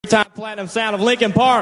Time platinum sound of Linkin Park.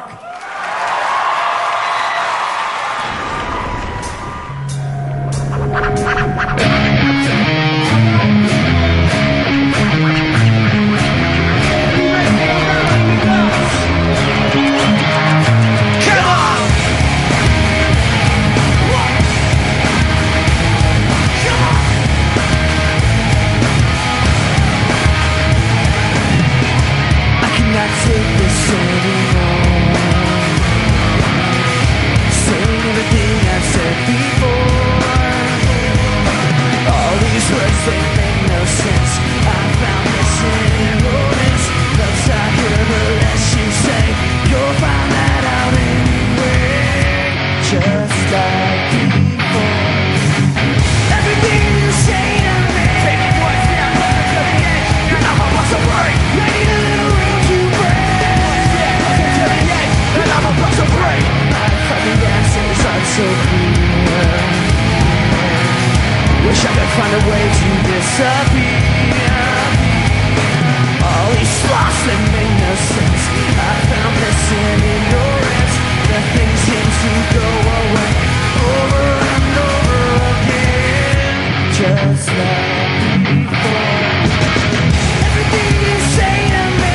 Wish I could find a way to disappear. All these thoughts that make no sense, I found this in ignorance. The things seem to go away over and over again, just like before. Everything you say to me,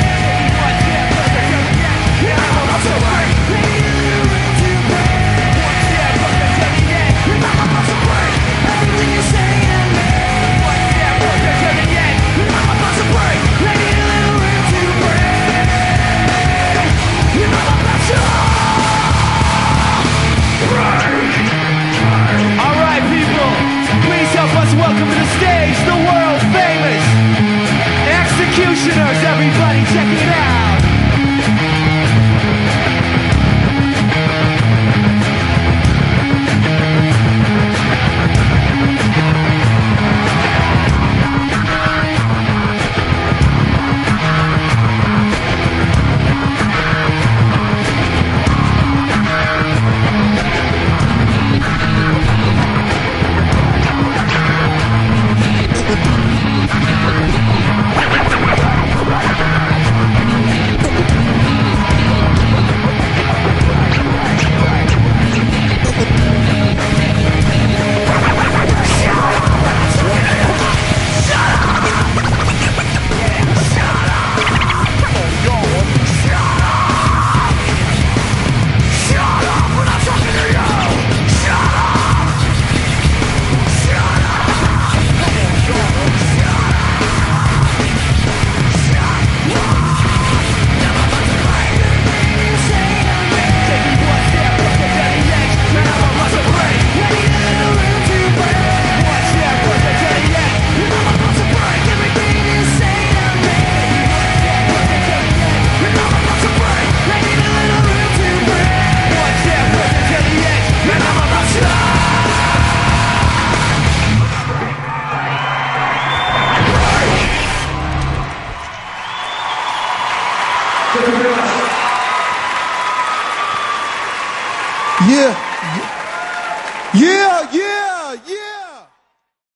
I'm about to break. Maybe a little room to break. I'm about to break. Everything you say to me, I'm about to break. Maybe a little room to break. I'm about to break. Alright people, please help us welcome to the stage the world famous Executioners. Everybody check it out. Yeah. Yeah.